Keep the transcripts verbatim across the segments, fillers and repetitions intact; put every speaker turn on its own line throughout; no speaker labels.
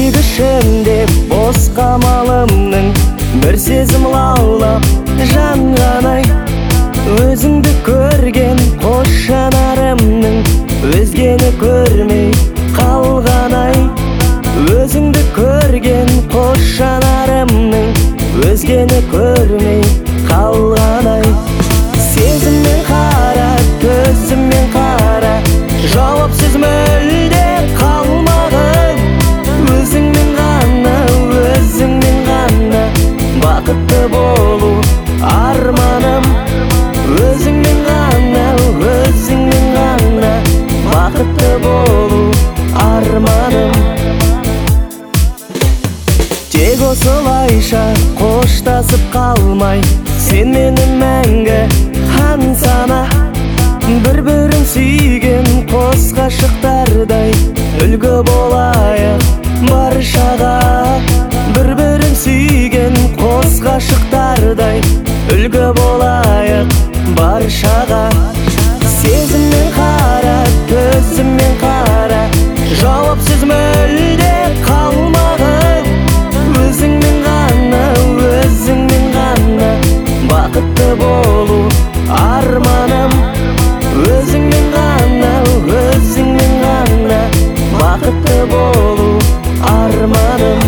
сүйгішімде бос қамалымның бір сезім лаулап жанғанай. Өзіңді көрген қос жанарымның өзгені көрмей қалғанай. Өзіңді көрген қос жанарымның өзгені көрмей қалғанай. Сезіммен қара, көзіммен қара, жауапсыз мүлде қалмағын. Өзіңмен ғана, өзіңмен ғана бақытты болу арманым. Өзіңмен ғана, өзіңмен ғана бақытты болу арманым. Тек осылайша қоштасып қалмай, сен менің мәңгі аңсана. Бір-бірін сүйген қос ғашықтардай үлгі болайық баршаға. Бір-бірін сүйген қос ғашықтардай үлгі болайық баршаға. Сезіммен қара, көзіммен қара, жауапсыз мүлде қалмағын. Өзіңмен ғана, өзіңмен ғана бақытты болу арманым. Өзіңмен ғана, өзіңмен ғана бақытты болу арманым.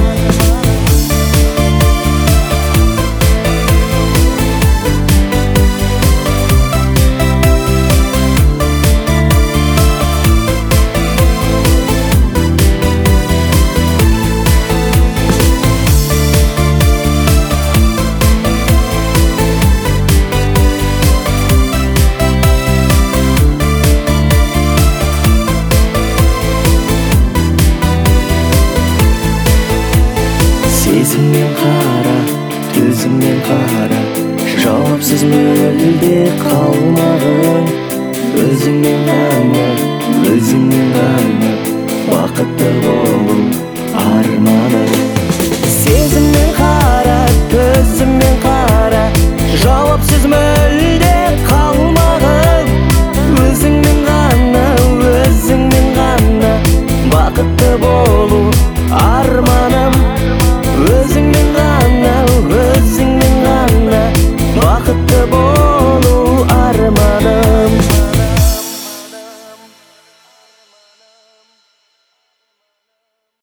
Сезіммен қара, төзіммен қара, жауапсыз мүлде қалмағын. Өзіңмен ғана, өзіңмен ғана бақытты болу арманым. Сезіммен қара, төзіммен қара, жауапсыз мүлде қалмағын. Өзіңмен ғана, өзіңмен ғана бақытты болу арманым. Өзіңмен ғана,